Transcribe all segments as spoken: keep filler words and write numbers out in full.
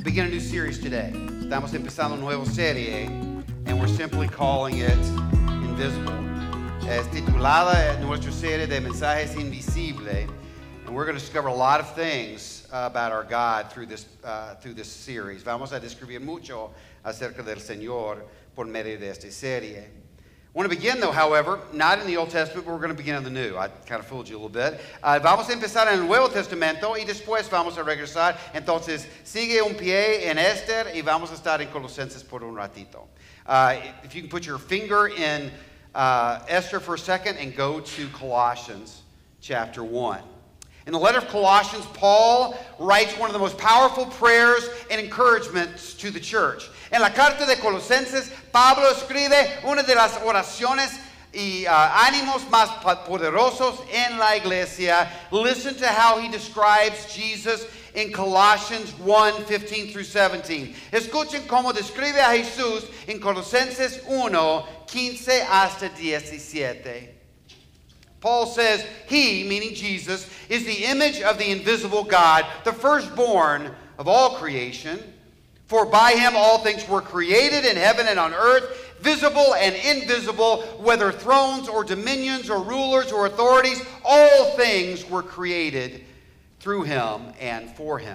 begin a new series today. Estamos empezando una nueva serie, and we're simply calling it Invisible. Es titulada nuestra serie de mensajes invisibles, and we're going to discover a lot of things uh, about our God through this uh, through this series. Vamos a describir mucho acerca del Señor por medio de esta serie. I want to begin, though, however, not in the Old Testament, but we're going to begin in the New. I kind of fooled you a little bit. Uh, vamos a empezar en el Nuevo Testamento y después vamos a regresar. Entonces, sigue un pie en Esther y vamos a estar en Colosenses por un ratito. Uh, if you can put your finger in uh, Esther for a second and go to Colossians chapter one. In the letter of Colossians, Paul writes one of the most powerful prayers and encouragements to the church. En la carta de Colosenses, Pablo escribe una de las oraciones y uh, ánimos más poderosos en la iglesia. Listen to how he describes Jesus in Colossians one, fifteen through seventeen. Escuchen cómo describe a Jesús en Colosenses one, quince hasta diecisiete. Paul says, he, meaning Jesus, is the image of the invisible God, the firstborn of all creation. For by him all things were created in heaven and on earth, visible and invisible, whether thrones or dominions or rulers or authorities, all things were created through him and for him.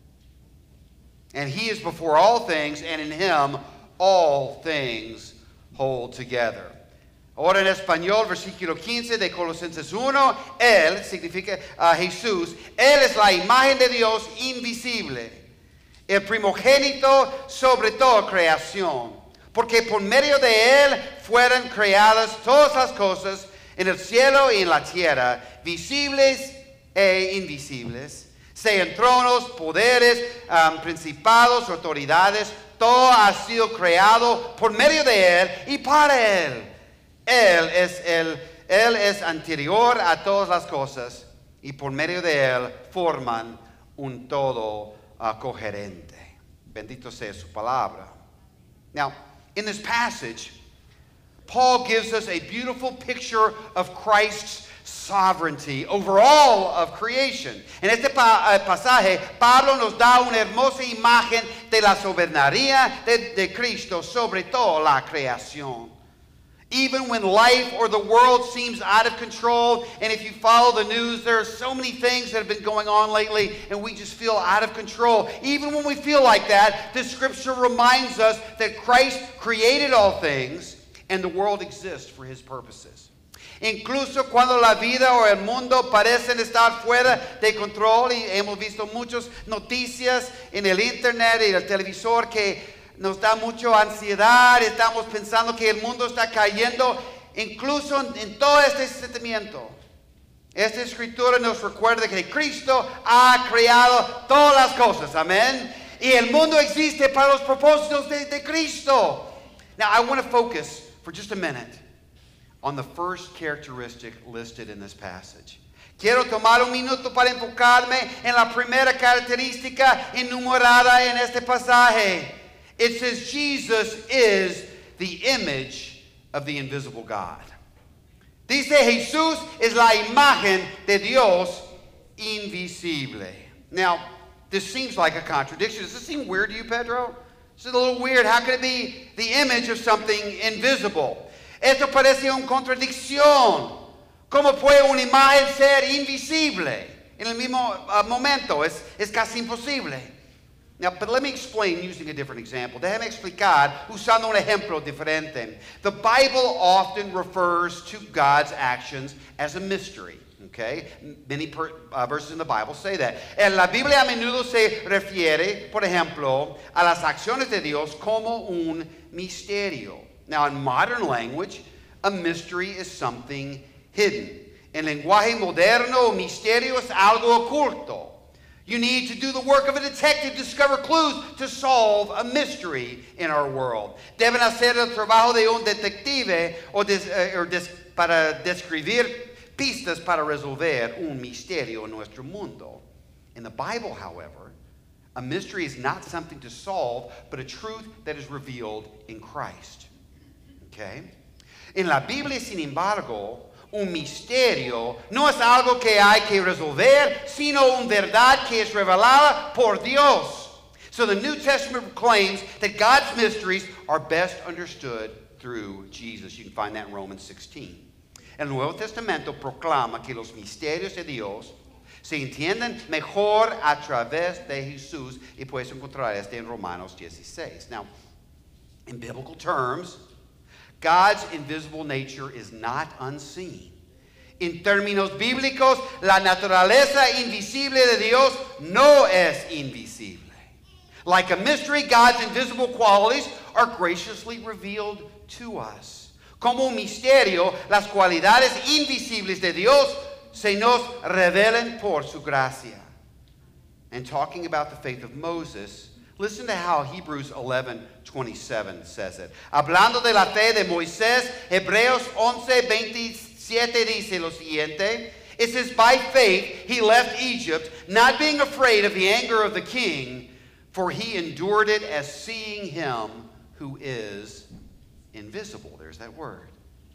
And he is before all things, and in him all things hold together. Ahora en español, versículo quince de Colosenses one, él significa uh, Jesús, él es la imagen de Dios invisible, el primogénito sobre toda creación, porque por medio de él fueron creadas todas las cosas en el cielo y en la tierra, visibles e invisibles, sean tronos, poderes, um, principados, autoridades, todo ha sido creado por medio de él y para él. Él es, el, él es anterior a todas las cosas y por medio de él forman un todo uh, coherente. Bendito sea su palabra. Now, in this passage, Paul gives us a beautiful picture of Christ's sovereignty over all of creation. En este pa- uh, pasaje, Pablo nos da una hermosa imagen de la soberanía de, de Cristo sobre toda la creación. Even when life or the world seems out of control, and if you follow the news, there are so many things that have been going on lately, and we just feel out of control. Even when we feel like that, the scripture reminds us that Christ created all things, and the world exists for his purposes. Incluso cuando la vida o el mundo parecen estar fuera de control, y hemos visto muchas noticias en el internet y el televisor que nos da mucha ansiedad, estamos pensando que el mundo está cayendo, incluso en, en todo este sentimiento. Esta escritura nos recuerda que Cristo ha creado todas las cosas, amén. Y el mundo existe para los propósitos de, de Cristo. Now I want to focus for just a minute on the first characteristic listed in this passage. Quiero tomar un minuto para enfocarme en la primera característica enumerada en este pasaje. It says Jesus is the image of the invisible God. Dice Jesús es la imagen de Dios invisible. Now, this seems like a contradiction. Does this seem weird to you, Pedro? It's a little weird. How can it be the image of something invisible? Esto parece una contradicción. ¿Cómo puede una imagen ser invisible? En el mismo uh, momento, es, es casi imposible. Now, but let me explain using a different example. Déjame explicar usando un ejemplo diferente. The Bible often refers to God's actions as a mystery. Okay? Many per, uh, verses in the Bible say that. En la Biblia a menudo se refiere, por ejemplo, a las acciones de Dios como un misterio. Now, in modern language, a mystery is something hidden. En lenguaje moderno, un misterio es algo oculto. You need to do the work of a detective to discover clues to solve a mystery in our world. Deben hacer el trabajo de un detective o des, uh, or des, para describir pistas para resolver un misterio en nuestro mundo. In the Bible, however, a mystery is not something to solve, but a truth that is revealed in Christ. Okay? En la Biblia, sin embargo, un misterio no es algo que hay que resolver, sino una verdad que es revelada por Dios. So the New Testament proclaims that God's mysteries are best understood through Jesus. You can find that in Romans sixteen. El Nuevo Testamento proclama que los misterios de Dios se entienden mejor a través de Jesús, y puedes encontrar este en Romanos dieciséis. Now, in biblical terms, God's invisible nature is not unseen. En términos bíblicos, la naturaleza invisible de Dios no es invisible. Like a mystery, God's invisible qualities are graciously revealed to us. Como un misterio, las cualidades invisibles de Dios se nos revelan por su gracia. And talking about the faith of Moses, listen to how Hebrews eleven twenty-seven says it. Hablando de la fe de Moisés, Hebreos once veintisiete dice lo siguiente. It says, by faith he left Egypt, not being afraid of the anger of the king, for he endured it as seeing him who is invisible. There's that word.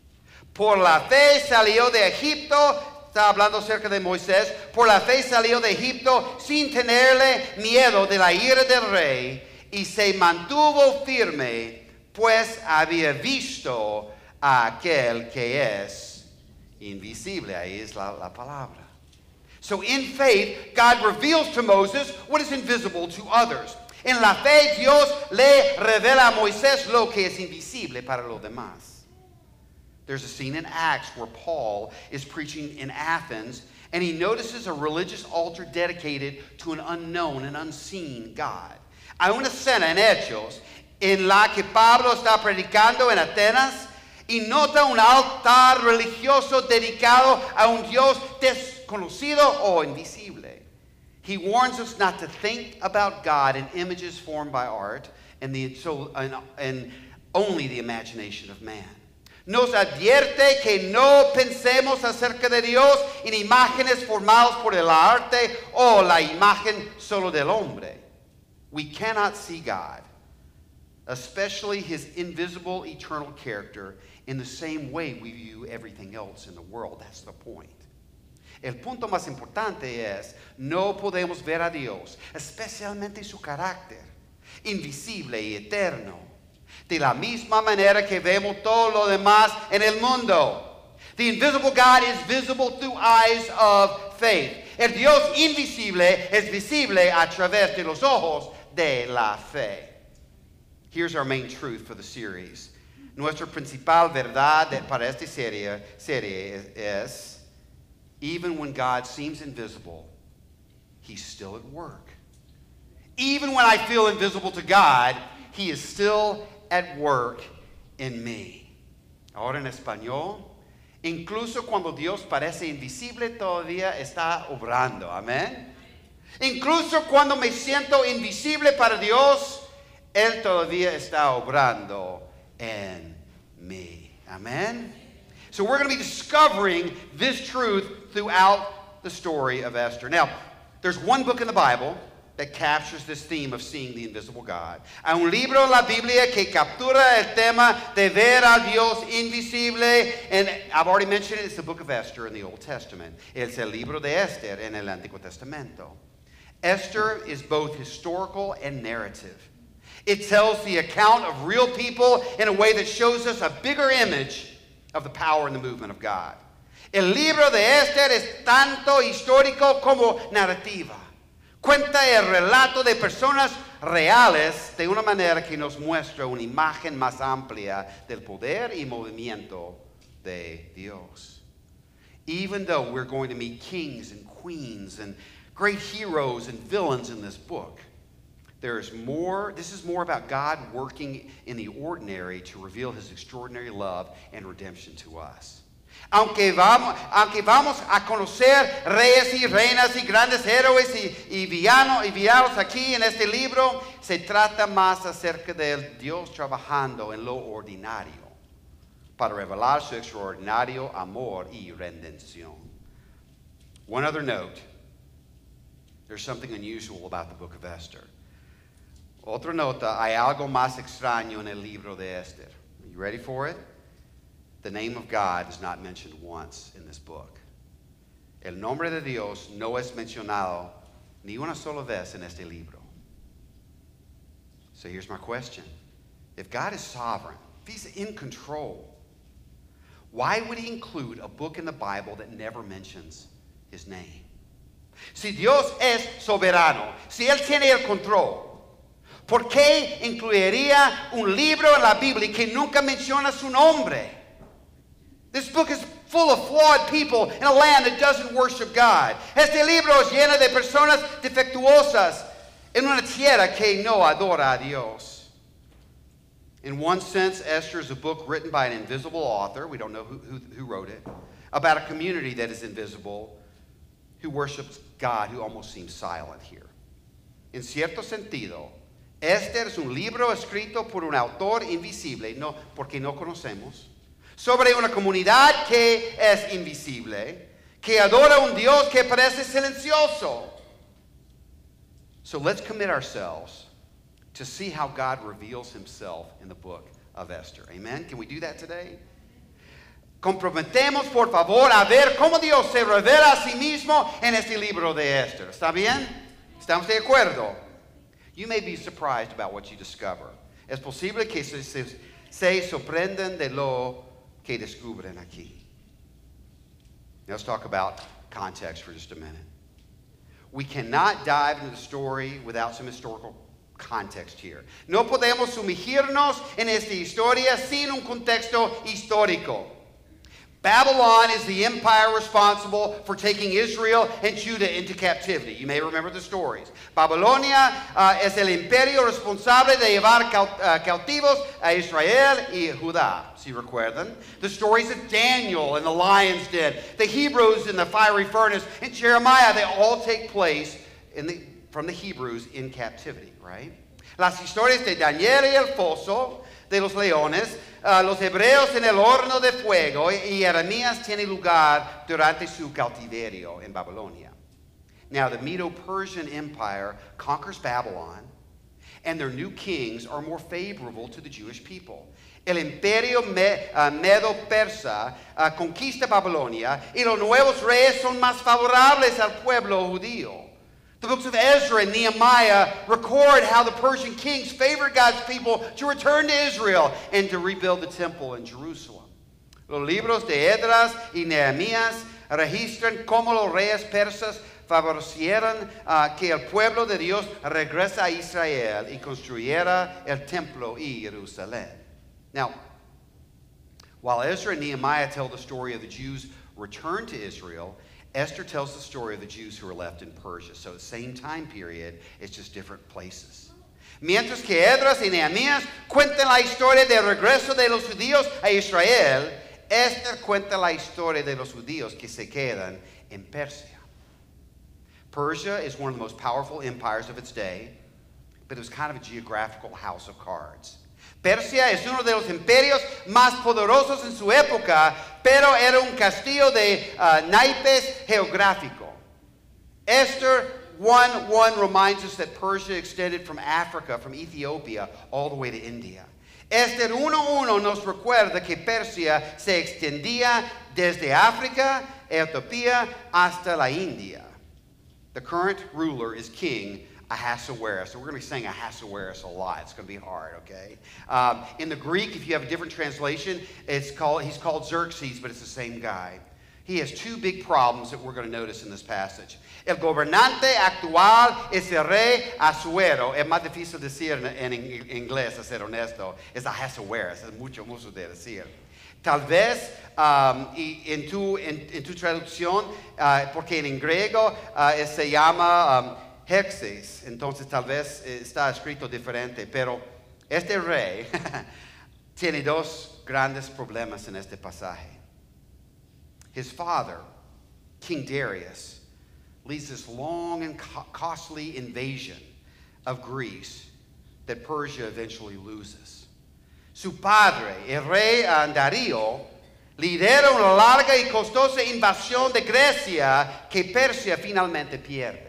Por la fe salió de Egipto. Está hablando acerca de Moisés. Por la fe salió de Egipto sin tenerle miedo de la ira del rey, y se mantuvo firme, pues había visto a aquel que es invisible. Ahí es la, la palabra. So in faith, God reveals to Moses what is invisible to others. En la fe, Dios le revela a Moisés lo que es invisible para los demás. There's a scene in Acts where Paul is preaching in Athens, and he notices a religious altar dedicated to an unknown and unseen God. Hay una escena en Hechos en la que Pablo está predicando en Atenas y nota un altar religioso dedicado a un Dios desconocido o invisible. He warns us not to think about God in images formed by art and, the, so, and, and only the imagination of man. Nos advierte que no pensemos acerca de Dios en imágenes formadas por el arte o la imagen solo del hombre. We cannot see God, especially his invisible eternal character, in the same way we view everything else in the world. That's the point. El punto más importante es, no podemos ver a Dios, especialmente su carácter, invisible y eterno, de la misma manera que vemos todo lo demás en el mundo. The invisible God is visible through eyes of faith. El Dios invisible es visible a través de los ojos de la fe. Here's our main truth for the series. Nuestra principal verdad para esta serie, serie es, es even when God seems invisible, he's still at work. Even when I feel invisible to God, he is still at work in me. Ahora en español, incluso cuando Dios parece invisible, todavía está obrando. Amén. Incluso cuando me siento invisible para Dios, Él todavía está obrando en mí. Amén. So we're going to be discovering this truth throughout the story of Esther. Now, there's one book in the Bible that captures this theme of seeing the invisible God. Hay un libro en la Biblia que captura el tema de ver a Dios invisible. And I've already mentioned it, it's the book of Esther in the Old Testament. Es el libro de Esther en el Antiguo Testamento. Esther is both historical and narrative. It tells the account of real people in a way that shows us a bigger image of the power and the movement of God. El libro de Esther es tanto histórico como narrativa. Cuenta el relato de personas reales de una manera que nos muestra una imagen más amplia del poder y movimiento de Dios. Even though we're going to meet kings and queens and great heroes and villains in this book, there's more, this is more about God working in the ordinary to reveal his extraordinary love and redemption to us. Aunque vamos, aunque vamos a conocer reyes y reinas y grandes héroes y, y, villanos, y villanos aquí en este libro, se trata más acerca del Dios trabajando en lo ordinario para revelar su extraordinario amor y redención. One other note, there's something unusual about the book of Esther. Otra nota, hay algo más extraño en el libro de Esther. Are you ready for it? The name of God is not mentioned once in this book. El nombre de Dios no es mencionado ni una sola vez en este libro. So here's my question. If God is sovereign, if he's in control, why would he include a book in the Bible that never mentions his name? Si Dios es soberano, si él tiene el control, ¿por qué incluiría un libro en la Biblia que nunca menciona su nombre? This book is full of flawed people in a land that doesn't worship God. Este libro es lleno de personas defectuosas en una tierra que no adora a Dios. In one sense, Esther is a book written by an invisible author, we don't know who, who, who wrote it, about a community that is invisible, who worships God, who almost seems silent here. En cierto sentido, Esther es un libro escrito por un autor invisible, no, porque no conocemos, sobre una comunidad que es invisible, que adora un Dios que parece silencioso. So let's commit ourselves to see how God reveals himself in the book of Esther. Amen? Can we do that today? Comprometemos, por favor, a ver cómo Dios se revela a sí mismo en este libro de Esther. ¿Está bien? ¿Estamos de acuerdo? You may be surprised about what you discover. Es posible que se, se, se sorprendan de lo que descubren aquí. Now let's talk about context for just a minute. We cannot dive into the story without some historical context here. No podemos sumergirnos en esta historia sin un contexto histórico. Babylon is the empire responsible for taking Israel and Judah into captivity. You may remember the stories. Babilonia uh, es el imperio responsable de llevar caut uh, cautivos a Israel y Judá. Si recuerdan. The stories of Daniel and the lion's den, the Hebrews in the fiery furnace, and Jeremiah, they all take place in the, from the Hebrews in captivity, right? Las historias de Daniel y el foso, de los leones, uh, los hebreos en el horno de fuego, y Jeremías tiene lugar durante su cautiverio en Babilonia. Now, the Medo-Persian Empire conquers Babylon, and their new kings are more favorable to the Jewish people. El imperio me, uh, Medo-Persa uh, conquista Babilonia, y los nuevos reyes son más favorables al pueblo judío. The books of Ezra and Nehemiah record how the Persian kings favored God's people to return to Israel and to rebuild the temple in Jerusalem. Los libros de Esdras y Nehemías registran cómo los reyes persas favorecieron uh, que el pueblo de Dios regresa a Israel y construyera el templo y Jerusalén. Now, while Ezra and Nehemiah tell the story of the Jews' return to Israel, Esther tells the story of the Jews who are left in Persia. So the same time period, it's just different places. Mientras que Esdras y Nehemías cuentan la historia del regreso de los judíos a Israel, Esther cuenta la historia de los judíos que se quedan en Persia. Persia is one of the most powerful empires of its day, but it was kind of a geographical house of cards. Persia es uno de los imperios más poderosos en su época, pero era un castillo de uh, naipes geográfico. Esther one one reminds us that Persia extended from Africa, from Ethiopia, all the way to India. Esther one one nos recuerda que Persia se extendía desde África, Etiopía, hasta la India. The current ruler is King Ahasuerus. So we're going to be saying Ahasuerus a lot. It's going to be hard, okay? Um, in the Greek, if you have a different translation, it's called, he's called Xerxes, but it's the same guy. He has two big problems that we're going to notice in this passage. El gobernante actual es el rey Asuero. Es más difícil decir en, en inglés, a ser honesto. Es Ahasuerus. Es mucho, mucho de decir. Tal vez um, y en, tu, en, en tu traducción, uh, porque en griego uh, se llama um, Xerxes, entonces tal vez eh, está escrito diferente, pero este rey tiene dos grandes problemas en este pasaje. His father, King Darius, leads this long and co- costly invasion of Greece that Persia eventually loses. Su padre, el rey Darío, lidera una larga y costosa invasión de Grecia que Persia finalmente pierde.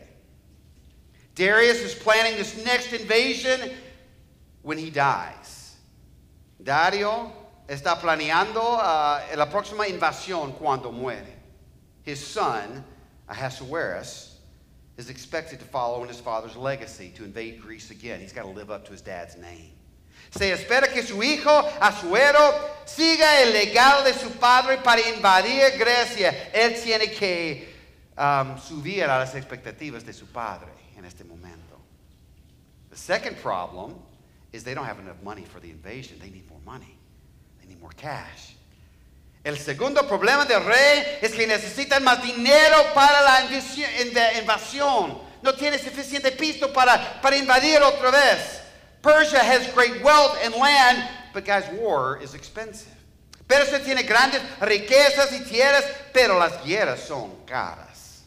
Darius is planning this next invasion when he dies. Darío está planeando uh, la próxima invasión cuando muere. His son, Ahasuerus, is expected to follow in his father's legacy to invade Greece again. He's got to live up to his dad's name. Se espera que su hijo Asuero siga el legado de su padre para invadir Grecia. Él tiene que um, subir a las expectativas de su padre en este momento. The second problem is they don't have enough money for the invasion. They need more money. They need more cash. El segundo problema del rey es que necesitan más dinero para la invasión. No tiene suficiente pisto para, para invadir otra vez. Persia has great wealth and land, but guys, war is expensive. Persia tiene grandes riquezas y tierras, pero las guerras son caras.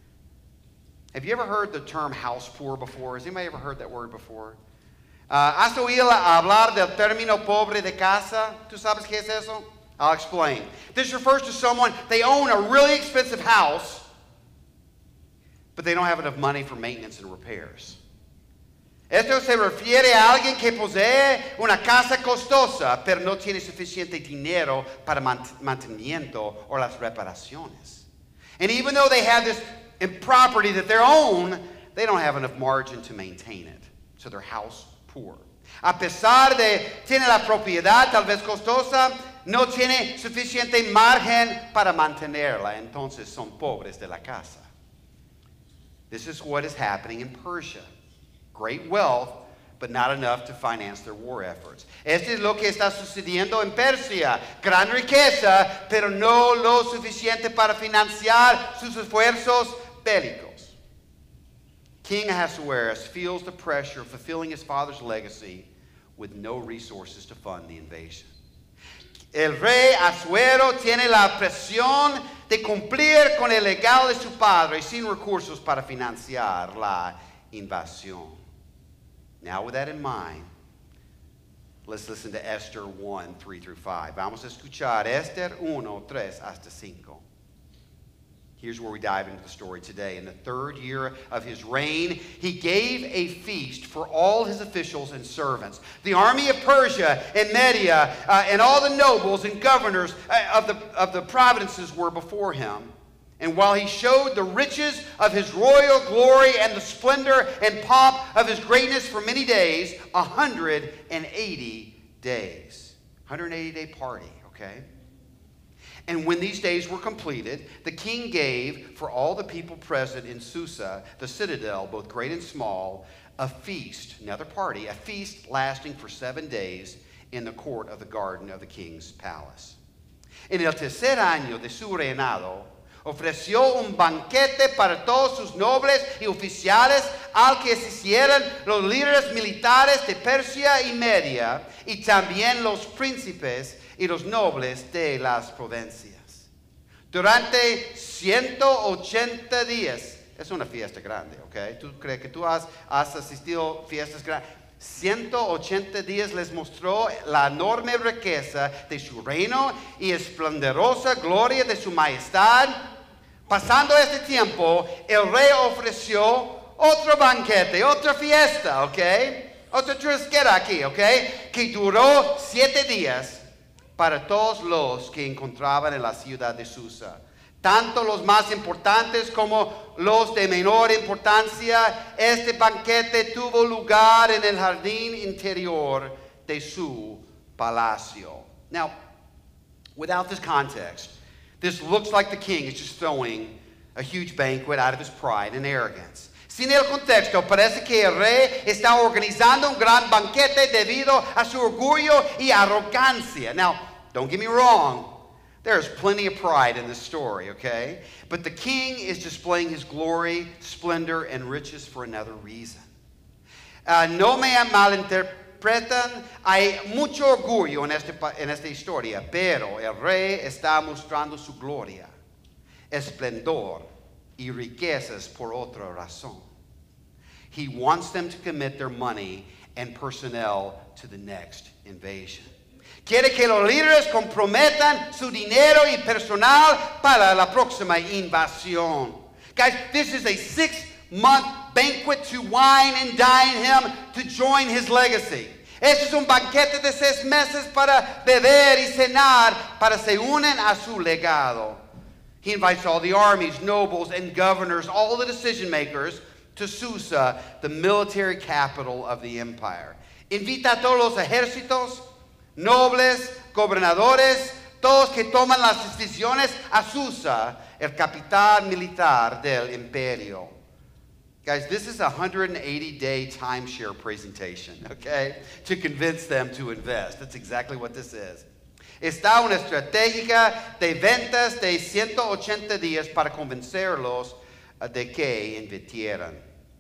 Have you ever heard the term house poor before? Has anybody ever heard that word before? Uh, ¿Has oído hablar del término pobre de casa? ¿Tú sabes qué es eso? I'll explain. This refers to someone, they own a really expensive house, but they don't have enough money for maintenance and repairs. Esto se refiere a alguien que posee una casa costosa, pero no tiene suficiente dinero para mantenimiento o las reparaciones. And even though they have this property that they own, they don't have enough margin to maintain it. So they're house poor. A pesar de tiene la propiedad tal vez costosa, no tiene suficiente margen para mantenerla. Entonces son pobres de la casa. This is what is happening in Persia. Great wealth, but not enough to finance their war efforts. Esto es lo que está sucediendo en Persia. Gran riqueza, pero no lo suficiente para financiar sus esfuerzos bélicos. King Ahasuerus feels the pressure of fulfilling his father's legacy with no resources to fund the invasion. El rey Asuero tiene la presión de cumplir con el legado de su padre sin recursos para financiar la invasión. Now, with that in mind, let's listen to Esther one, three through five. Vamos a escuchar Esther uno, tres hasta cinco. Here's where we dive into the story today. In the third year of his reign, he gave a feast for all his officials and servants. The army of Persia and Media uh, and all the nobles and governors uh, of, the, of the provinces were before him. And while he showed the riches of his royal glory and the splendor and pomp of his greatness for many days, one hundred eighty days. one hundred eighty day party, okay? And when these days were completed, the king gave for all the people present in Susa, the citadel, both great and small, a feast, another party, a feast lasting for seven days in the court of the garden of the king's palace. En el tercer año de su reinado, ofreció un banquete para todos sus nobles y oficiales al que asistieran los líderes militares de Persia y Media y también los príncipes y los nobles de las provincias. Durante ciento ochenta días, es una fiesta grande, ¿ok? ¿Tú crees que tú has, has asistido a fiestas grandes? ciento ochenta días les mostró la enorme riqueza de su reino y esplendorosa gloria de su majestad. Pasando este tiempo, el rey ofreció otro banquete, otra fiesta, ¿ok? Otra churrasquera aquí, ¿ok? Que duró siete días para todos los que encontraban en la ciudad de Susa. Tanto los más importantes como los de menor importancia. Este banquete tuvo lugar en el jardín interior de su palacio. Now, without this context, this looks like the king is just throwing a huge banquet out of his pride and arrogance. Sin el contexto, parece que el rey está organizando un gran banquete debido a su orgullo y arrogancia. Now, don't get me wrong. There's plenty of pride in this story, okay? But the king is displaying his glory, splendor, and riches for another reason. Uh, no me malinterpretan, hay mucho orgullo en, este, en esta historia, pero el rey está mostrando su gloria, esplendor y riquezas por otra razón. He wants them to commit their money and personnel to the next invasion. Quiere que los líderes comprometan su dinero y personal para la próxima invasión. Guys, this is a six-month banquet to wine and dine him to join his legacy. Este es un banquete de seis meses para beber y cenar para se unen a su legado. He invites all the armies, nobles, and governors, all the decision makers, to Susa, the military capital of the empire. Invita a todos los ejércitos, nobles, gobernadores, todos que toman las decisiones a Susa, el capital militar del imperio. Guys, this is a one hundred eighty day timeshare presentation, okay, to convince them to invest. That's exactly what this is. Está una estrategia de ventas de ciento ochenta días para convencerlos de que invirtieran.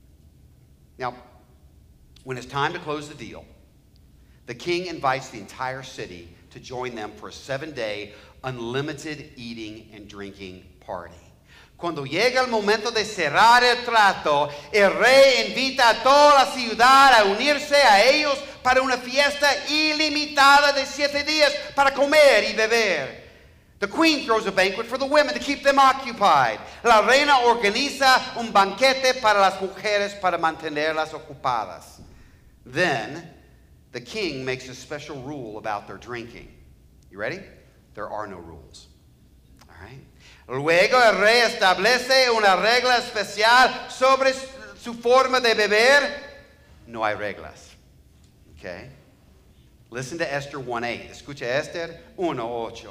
Now, when it's time to close the deal, the king invites the entire city to join them for a seven-day unlimited eating and drinking party. Cuando llega el momento de cerrar el trato, el rey invita a toda la ciudad a unirse a ellos para una fiesta ilimitada de siete días para comer y beber. The queen throws a banquet for the women to keep them occupied. La reina organiza un banquete para las mujeres para mantenerlas ocupadas. Then, the king makes a special rule about their drinking. You ready? There are no rules. All right? Luego el rey establece una regla especial sobre su forma de beber. No hay reglas. Okay? Listen to Esther one eight. Escucha Esther one eight.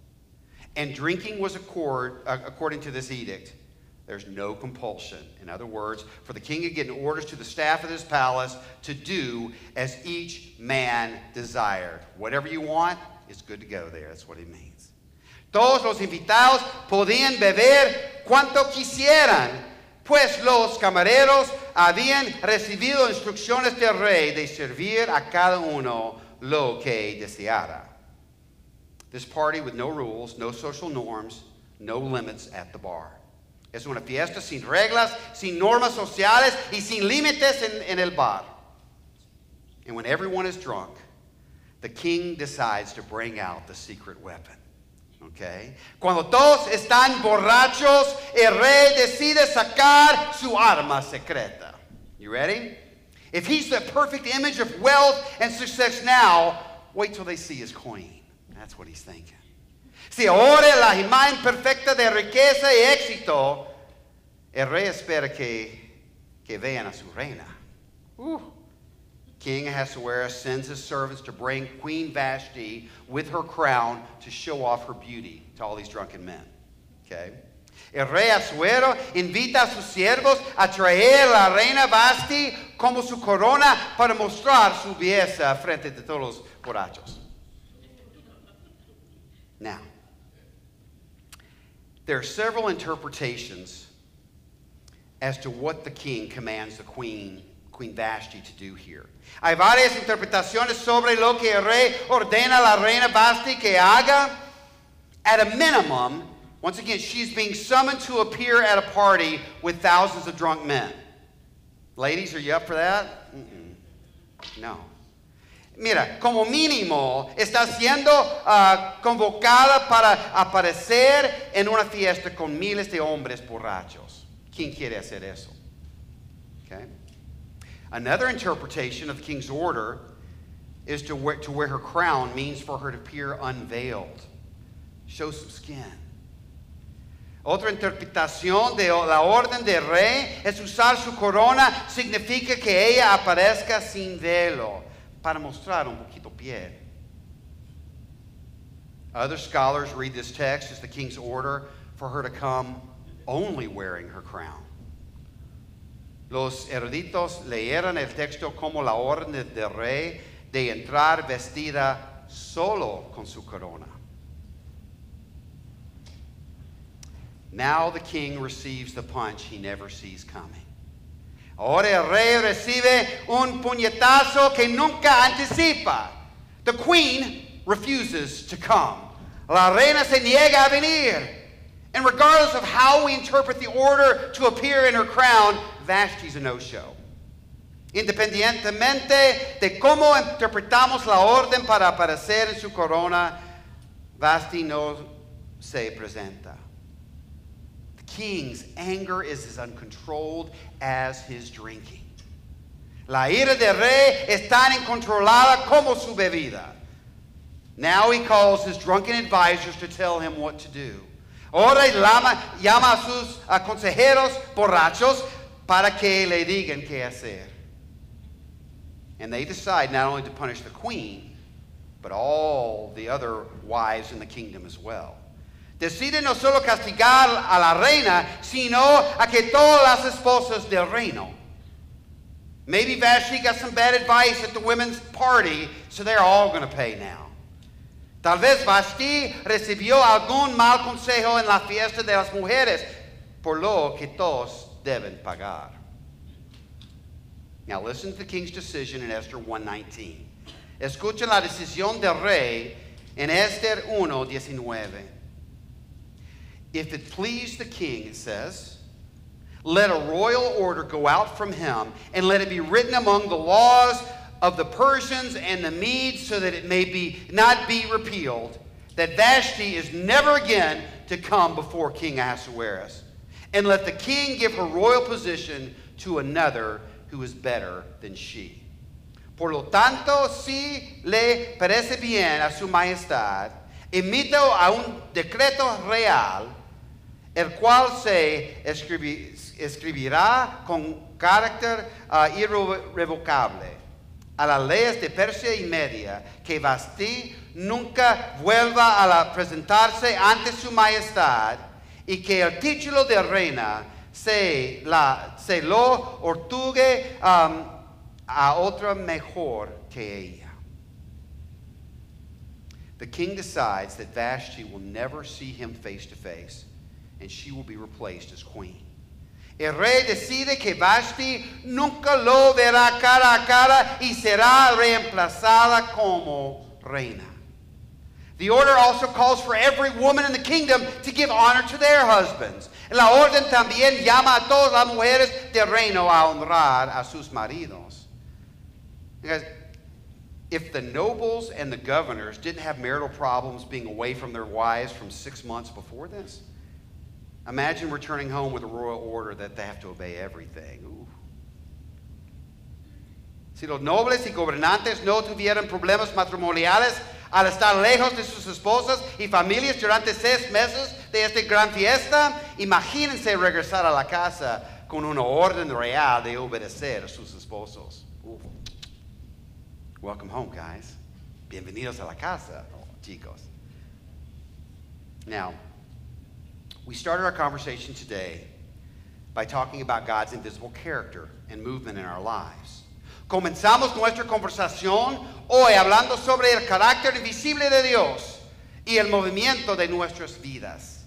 And drinking was accord, uh, according to this edict. There's no compulsion. In other words, for the king had given orders to the staff of his palace to do as each man desired. Whatever you want, it's good to go there. That's what it means. Todos los invitados podían beber cuanto quisieran, pues los camareros habían recibido instrucciones del rey de servir a cada uno lo que deseara. This party with no rules, no social norms, no limits at the bar. Es una fiesta sin reglas, sin normas sociales y sin límites en, en el bar. And when everyone is drunk, the king decides to bring out the secret weapon. Okay? Cuando todos están borrachos, el rey decide sacar su arma secreta. You ready? If he's the perfect image of wealth and success now, wait till they see his queen. That's what he's thinking. Si ahora la imagen perfecta de riqueza y éxito, el rey espera que, que vean a su reina. Uh. King Ahasuerus sends his servants to bring Queen Vashti with her crown to show off her beauty to all these drunken men. Okay? El rey Asuero invita a sus siervos a traer a la reina Vashti como su corona para mostrar su belleza frente de todos los borrachos. Now, there are several interpretations as to what the king commands the queen, Queen Vashti, to do here. Hay varias interpretaciones sobre lo que el rey ordena a la reina Vashti que haga. At a minimum, once again, she's being summoned to appear at a party with thousands of drunk men. Ladies, are you up for that? Mm-mm. No. Mira, como mínimo, está siendo uh, convocada para aparecer en una fiesta con miles de hombres borrachos. ¿Quién quiere hacer eso? Okay. Another interpretation of the king's order is to wear, to wear her crown means for her to appear unveiled. Show some skin. Otra interpretación de la orden del rey es usar su corona significa que ella aparezca sin velo, para mostrar un poquito piel. Other scholars read this text as the king's order for her to come only wearing her crown. Los eruditos leyeron el texto como la orden del rey de entrar vestida solo con su corona. Now the king receives the punch he never sees coming. Ahora el rey recibe un puñetazo que nunca anticipa. The queen refuses to come. La reina se niega a venir. And regardless of how we interpret the order to appear in her crown, Vashti's a no-show. Independientemente de cómo interpretamos la orden para aparecer en su corona, Vashti no se presenta. King's anger is as uncontrolled as his drinking. La ira del rey es tan incontrolada como su bebida. Now he calls his drunken advisors to tell him what to do. Ahora llama, llama a sus a consejeros borrachos para que le digan qué hacer. And they decide not only to punish the queen, but all the other wives in the kingdom as well. Decide no solo castigar a la reina, sino a que todas las esposas del reino. Maybe Vashti got some bad advice at the women's party, so they're all going to pay now. Tal vez Vashti recibió algún mal consejo en la fiesta de las mujeres, por lo que todos deben pagar. Now listen to the king's decision in Esther one nineteen. Escuchen la decisión del rey en Esther one nineteen. If it please the king, it says, let a royal order go out from him, and let it be written among the laws of the Persians and the Medes, so that it may be not be repealed, that Vashti is never again to come before King Ahasuerus. And let the king give her royal position to another who is better than she. Por lo tanto, si le parece bien a su majestad, emito a un decreto real, el cual se escribi, escribirá con carácter uh, irrevocable a las leyes de Persia y Media, que Vashti nunca vuelva a la presentarse ante su majestad, y que el título de reina se, la, se lo otorgue um, a otra mejor que ella. The king decides that Vashti will never see him face to face, and she will be replaced as queen. El rey decide que Vashti nunca lo verá cara a cara y será reemplazada como reina. The order also calls for every woman in the kingdom to give honor to their husbands. La orden también llama a todas las mujeres del reino a honrar a sus maridos. Because if the nobles and the governors didn't have marital problems being away from their wives from six months before this, imagine returning home with a royal order that they have to obey everything. Ooh. Si los nobles y gobernantes no tuvieran problemas matrimoniales al estar lejos de sus esposas y familias durante seis meses de esta gran fiesta, imagínense regresar a la casa con una orden real de obedecer a sus esposos. Ooh. Welcome home, guys. Bienvenidos a la casa, oh, chicos. Now, we started our conversation today by talking about God's invisible character and movement in our lives. Comenzamos nuestra conversación hoy hablando sobre el carácter invisible de Dios y el movimiento de nuestras vidas.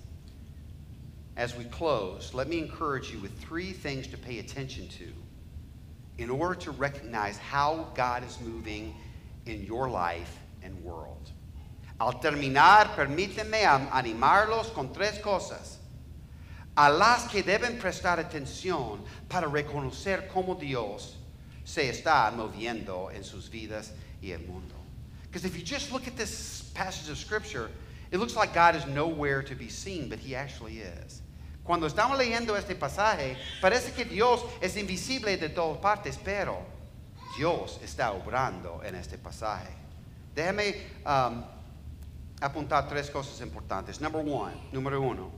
As we close, let me encourage you with three things to pay attention to in order to recognize how God is moving in your life and world. Al terminar, permítanme animarlos con tres cosas a las que deben prestar atención para reconocer cómo Dios se está moviendo en sus vidas y el mundo. Because if you just look at this passage of Scripture, it looks like God is nowhere to be seen, but He actually is. Cuando estamos leyendo este pasaje, parece que Dios es invisible de todas partes, pero Dios está obrando en este pasaje. Déjame um, apuntar tres cosas importantes. Number one, número uno,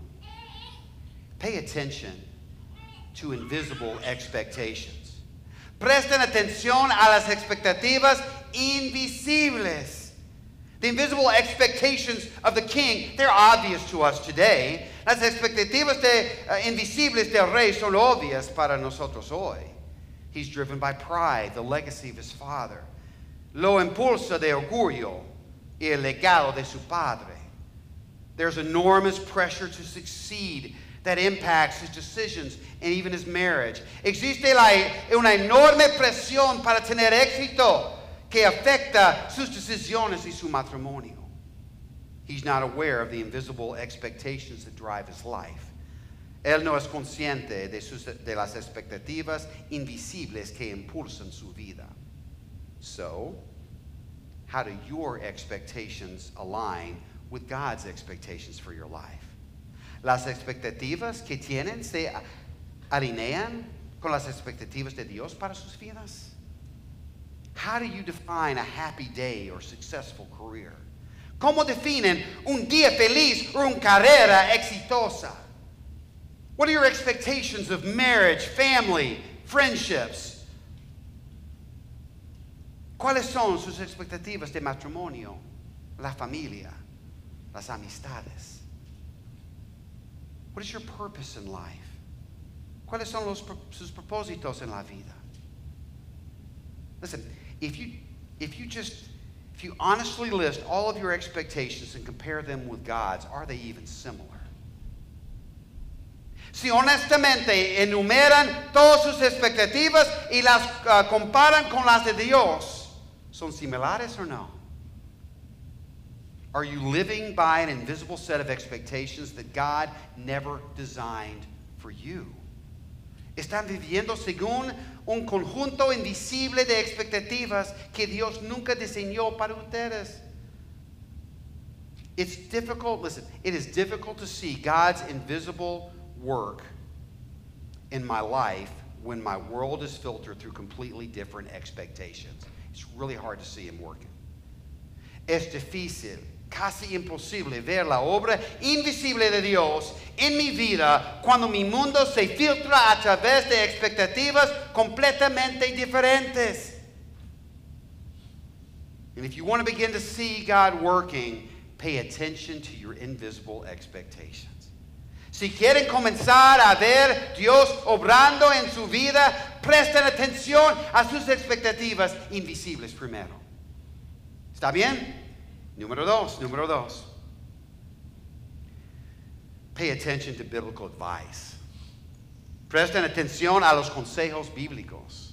pay attention to invisible expectations. Presten atención a las expectativas invisibles. The invisible expectations of the king, they're obvious to us today. Las expectativas de, uh, invisibles del rey son obvias para nosotros hoy. He's driven by pride, the legacy of his father. Lo impulsa de orgullo y el legado de su padre. There's enormous pressure to succeed that impacts his decisions and even his marriage. Existe la, una enorme presión para tener éxito que afecta sus decisiones y su matrimonio. He's not aware of the invisible expectations that drive his life. Él no es consciente de, sus, de las expectativas invisibles que impulsan su vida. So, how do your expectations align with God's expectations for your life? Las expectativas que tienen se alinean con las expectativas de Dios para sus vidas. How do you define a happy day or successful career? ¿Cómo definen un día feliz o una carrera exitosa? What are your expectations of marriage, family, friendships? ¿Cuáles son sus expectativas de matrimonio, la familia, las amistades? What is your purpose in life? ¿Cuáles son los, sus propósitos en la vida? Listen, if you, if you just, if you honestly list all of your expectations and compare them with God's, are they even similar? Si honestamente enumeran todas sus expectativas y las uh, comparan con las de Dios, ¿son similares or no? Are you living by an invisible set of expectations that God never designed for you? ¿Están viviendo según un conjunto invisible de expectativas que Dios nunca diseñó para ustedes? It's difficult, listen, it is difficult to see God's invisible work in my life when my world is filtered through completely different expectations. It's really hard to see Him working. Es difícil, casi imposible ver la obra invisible de Dios en mi vida cuando mi mundo se filtra a través de expectativas completamente diferentes. And if you want to begin to see God working, pay attention to your invisible expectations. Si quieren comenzar a ver Dios obrando en su vida, presten atención a sus expectativas invisibles primero. ¿Está bien? Número dos, número dos. Pay attention to biblical advice. Presten atención a los consejos bíblicos.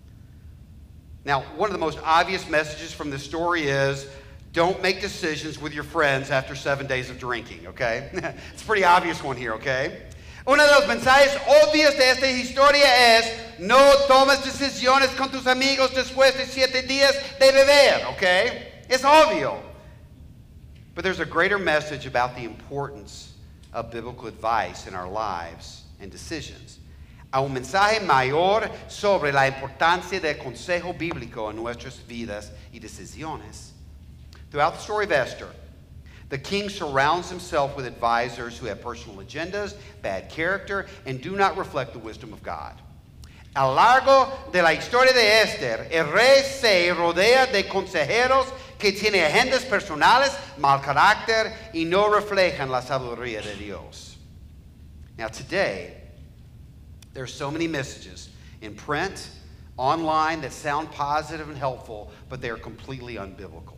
Now, one of the most obvious messages from this story is, don't make decisions with your friends after seven days of drinking, okay? It's a pretty obvious one here, okay? Uno de los mensajes obvios de esta historia es, no tomes decisiones con tus amigos después de siete días de beber, okay? Es obvio. But there's a greater message about the importance of biblical advice in our lives and decisions. Hay un mensaje mayor sobre la importancia del consejo bíblico en nuestras vidas y decisiones. Throughout the story of Esther, the king surrounds himself with advisors who have personal agendas, bad character, and do not reflect the wisdom of God. A lo largo de la historia de Esther, el rey se rodea de consejeros que tienen agendas personales, mal carácter, y no reflejan la sabiduría de Dios. Now today, there are so many messages in print, online, that sound positive and helpful, but they are completely unbiblical.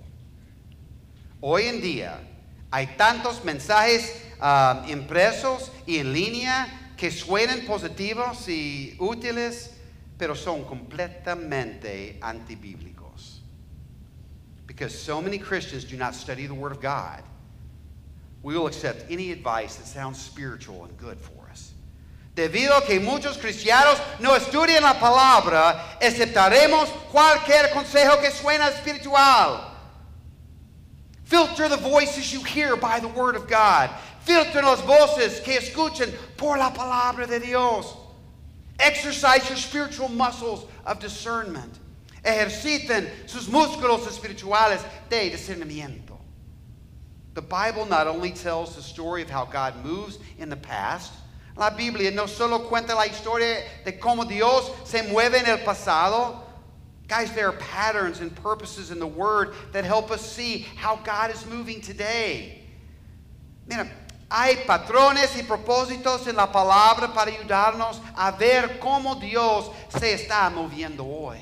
Hoy en día hay tantos mensajes um, impresos y en línea que suenan positivos y útiles, pero son completamente antibíblicos. Because so many Christians do not study the Word of God, we will accept any advice that sounds spiritual and good for us. Debido a que muchos cristianos no estudian la palabra, aceptaremos cualquier consejo que suena espiritual. Filter the voices you hear by the Word of God. Filter las voces que escuchen por la palabra de Dios. Exercise your spiritual muscles of discernment. Ejerciten sus músculos espirituales de discernimiento. The Bible not only tells the story of how God moves in the past. La Biblia no solo cuenta la historia de cómo Dios se mueve en el pasado. Guys, there are patterns and purposes in the Word that help us see how God is moving today. Mira, hay patrones y propósitos en la palabra para ayudarnos a ver cómo Dios se está moviendo hoy.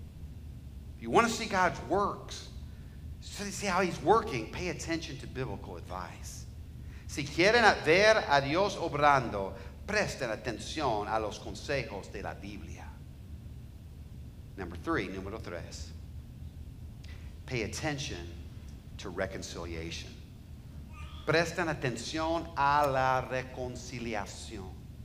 If you want to see God's works, see how He's working, pay attention to biblical advice. Si quieren ver a Dios obrando, presten atención a los consejos de la Biblia. Number three, número tres. Pay attention to reconciliation. Prestan atención a la reconciliación.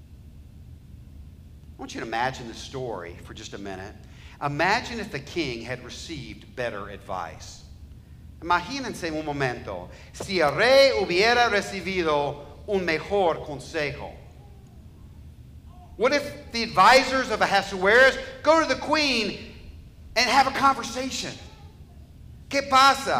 I want you to imagine the story for just a minute. Imagine if the king had received better advice. Imagínense un momento, si el rey hubiera recibido un mejor consejo. What if the advisors of Ahasuerus go to the queen and have a conversation? ¿Qué pasa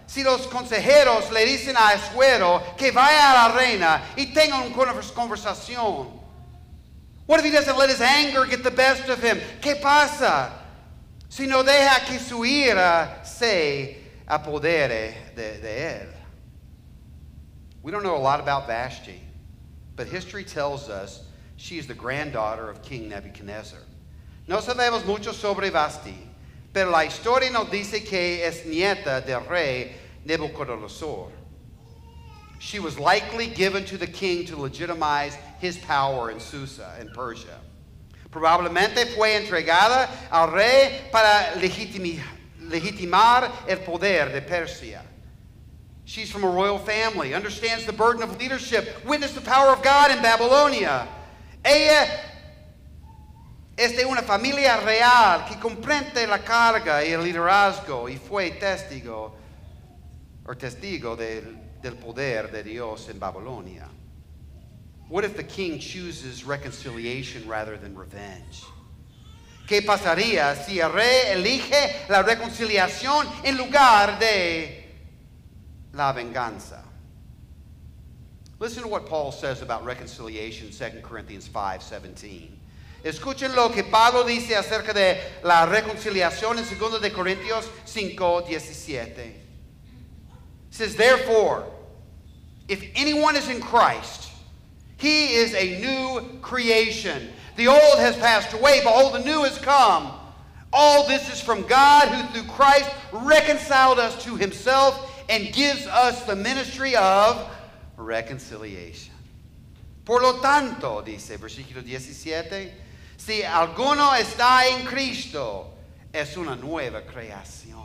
si los consejeros le dicen a Asuero que vaya a la reina y tenga una conversación? What if he doesn't let his anger get the best of him? ¿Qué pasa si no deja que su ira se apodere de, de él? We don't know a lot about Vashti, but history tells us she is the granddaughter of King Nebuchadnezzar. No sabemos mucho sobre Vashti, pero la historia nos dice que es nieta del rey Nebuchadnezzar. She was likely given to the king to legitimize his power in Susa, in Persia. Probablemente fue entregada al rey para legitimi- legitimar el poder de Persia. She's from a royal family, understands the burden of leadership, witnessed the power of God in Babylonia. Ella es de una familia real que comprende la carga y el liderazgo y fue testigo o testigo del, del poder de Dios en Babilonia. What if the king chooses reconciliation rather than revenge? ¿Qué pasaría si el rey elige la reconciliación en lugar de la venganza? Listen to what Paul says about reconciliation in Second Corinthians five seventeen. Escuchen lo que Pablo dice acerca de la reconciliación en Segundo de Corintios cinco diecisiete. It says, therefore, if anyone is in Christ, he is a new creation. The old has passed away, behold, the new has come. All this is from God, who through Christ reconciled us to himself and gives us the ministry of reconciliation. Por lo tanto, dice versículo diecisiete, si alguno está en Cristo, es una nueva creación.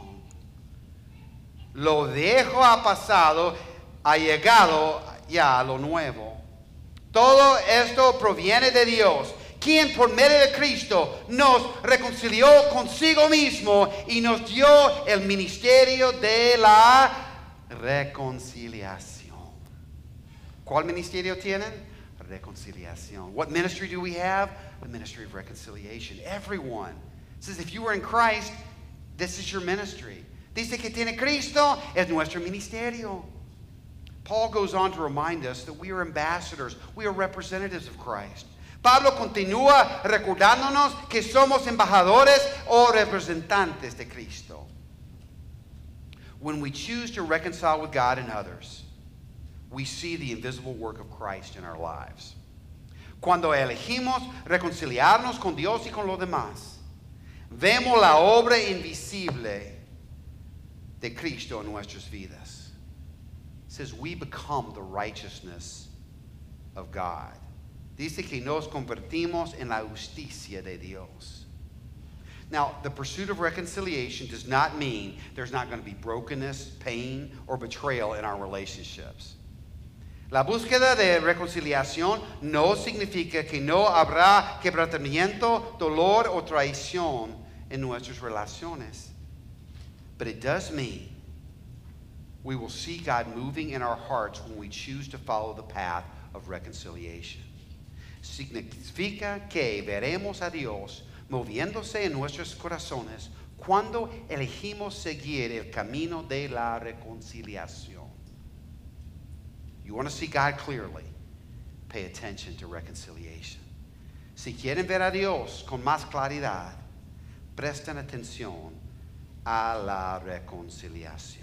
Lo viejo ha pasado, ha llegado ya lo nuevo. Todo esto proviene de Dios, quien por medio de Cristo nos reconcilió consigo mismo y nos dio el ministerio de la reconciliación. ¿Cuál ministerio tienen? Reconciliación. What ministry do we have? The ministry of reconciliation. Everyone. It says if you were in Christ, this is your ministry. Dice que tiene Cristo, es nuestro ministerio. Paul goes on to remind us that we are ambassadors. We are representatives of Christ. Pablo continúa recordándonos que somos embajadores o representantes de Cristo. When we choose to reconcile with God and others, we see the invisible work of Christ in our lives. Cuando elegimos reconciliarnos con Dios y con los demás, vemos la obra invisible de Cristo en nuestras vidas. It says we become the righteousness of God. Dice que nos convertimos en la justicia de Dios. Now, the pursuit of reconciliation does not mean there's not going to be brokenness, pain, or betrayal in our relationships. La búsqueda de reconciliación no significa que no habrá quebrantamiento, dolor o traición en nuestras relaciones. But it does mean we will see God moving in our hearts when we choose to follow the path of reconciliation. Significa que veremos a Dios moviéndose en nuestros corazones cuando elegimos seguir el camino de la reconciliación. You want to see God clearly? Pay attention to reconciliation. Si quieren ver a Dios con más claridad, presten atención a la reconciliación.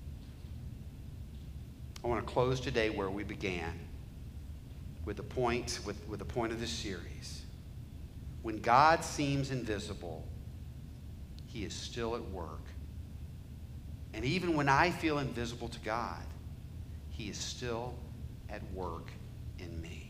I want to close today where we began, with the point, with, with the point of this series. When God seems invisible, he is still at work. And even when I feel invisible to God, he is still at work in me.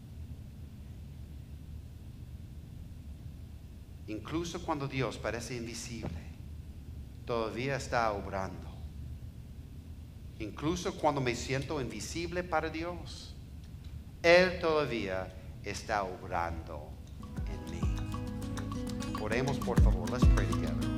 Incluso cuando Dios parece invisible, todavía está obrando. Incluso cuando me siento invisible para Dios, Él todavía está obrando en mí. Oremos, por favor. Let's pray together.